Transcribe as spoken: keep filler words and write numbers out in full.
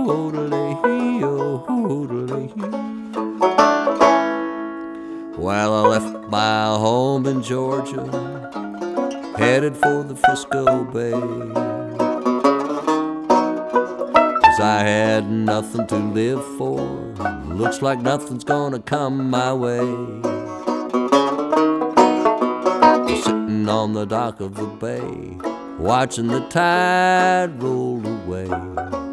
Well, I left my home in Georgia, headed for the Frisco Bay, 'cause I had nothing to live for. Looks like nothing's gonna come my way. Sitting on the dock of the bay, watching the tide roll away.